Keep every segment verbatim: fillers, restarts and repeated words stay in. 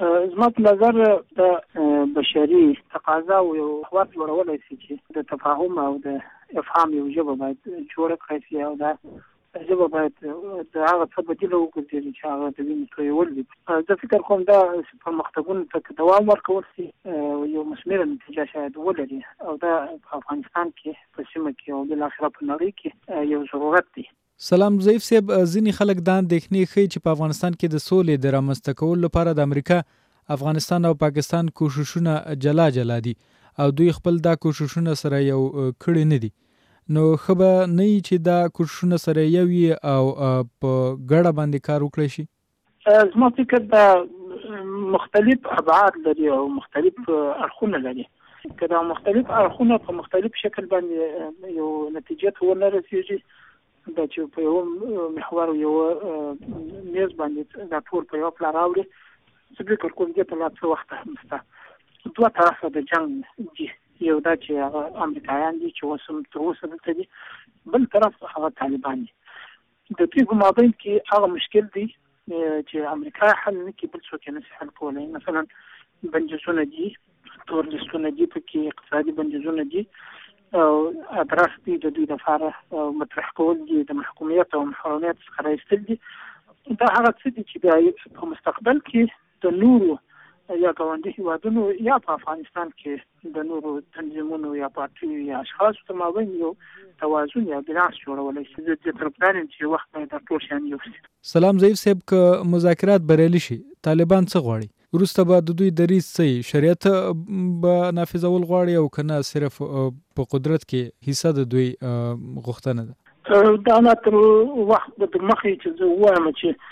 زما په نظر د بشري تقاضا او یو حوار جوړولای شي چې د تفاهم او د افهام یو ژبه باید جوړه کړی شي او دا ژبه باید د هغه څه بدیله وګرځي چې هغه د وینې تویول دي. زه فکر کوم دا پرمختګونو ته دوام ورکول شي یو مثمره نتیجه شاید ولري او دا په افغانستان کې په سیمه کې او بالاخره په نړۍ کې یو ضرورت دی. سلام ضعیف صاحب، ځینې خلک دا اندېښنې ښیي چې په افغانستان کې د سولې د رامنځته کولو لپاره د امریکا، افغانستان او پاکستان کوششونه جلا جلا دي او دوی خپل دا کوششونه سره یو کړي نه دي. نو ښه به نه وي چې دا کوششونه سره یو وي او په ګډه باندې کار وکړی شي؟ زما فکر دا مختلف ابعاد لري او مختلف اړخونه لري. که دا مختلف اړخونه په مختلف شکل باندې یو نتیجه ته ونه رسېږي، دا چې په یو محور یو میز باندې دا ټول په یو پلا راوړي، زه فکر کوم دې ته لا څه وخت هم شته. دوه طرفه د جنګ دي، یو دا چې هغه امریکایان دي چې اوس هم تر اوسه دلته دي، بل طرف هغه طالبان دي. د دوی په مابین کې هغه مشکل دی چې امریکا حل نه کړي، بل څوک یې نشي حل کولی. مثلا بندیزونه دي، تور لیستونه دي، پکې اقتصادي بندیزونه دي او ادراس دي د دوی لپاره مطرح کول دي، د محکومیت او محرمیت څخه راایستل دي. دا هغه څه دي چې بیا په مستقبل کې د نورو یا ګاونډي هیوادونو یا په افغانستان کې د نورو تنظیمونو یا پارټیو یا اشخاصو په مابین یو توازن یا بیلانس جوړولی شي. زه دې طرفدار یم چې وخت باید دا ټول شیان یوسي. سلام ضعیف صاحب، که مذاکرات بریالي شي، طالبان څه غواړي؟ وروسته به د دوی دریځ څه وي؟ شریعت به نافذول غواړي او که نه صرف په قدرت کې حصه د دوی غوښتنه ده؟ دا نه تر وخت به تر مخکې چې زه ووایم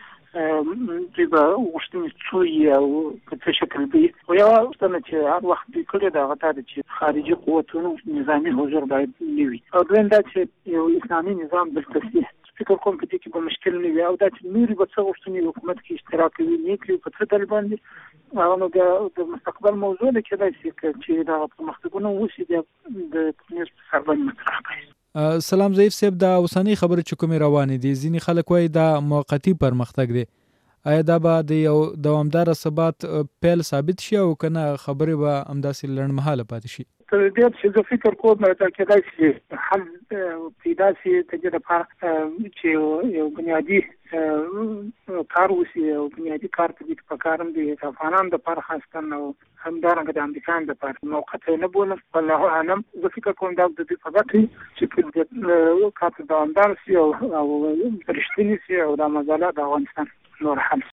چې دوی به غوښتنې څو وي او په څه شکل وي. خو یوه غوښتنه چې هر وخت دوی کړې ده هغه دا ده چې خارجي قوتونو نظامي حضور باید نه وي، او دویم دا چې یو اسلامي نظام دلته شي. فکر کوم په دې کې به مشکل نه وي، او دا چې نورې به څه غوښتنې حکومت کې اشتراک کوي نه کوي په څه ډول باندې، هغه نو بیا د مستقبل موضوع ده، کېدای شي چې دغه پرمختګونه وشي بیا د نیز په سر باندې مطرح کړي. سلام ضعیف صاحب، دا اوسنۍ خبرې چې کومې روانې دي، ځینې خلک وایي دا موقتي پرمختګ دی. آیا دا به د یو دوامداره ثبات پیل ثابت شي او که نه خبرې به همداسې لنډمهاله پاتې شي؟ تر دې چې زه فکر کوم دا کېدای شي حل پیدا شي د دې لپاره چې یو بنیادي کار وشي، او بنیادي کار په دې کې پکار هم دی د افغانانو دپاره خاصتاً او همدارنګه د امریکایانو دپاره. موقت یې نه بولم، والله اعلم. زه فکر کوم دا د دوی په ګټه چې په دې کار ته دوامدار شي او رښتینی شي او دا مسله د افغانستان نور حل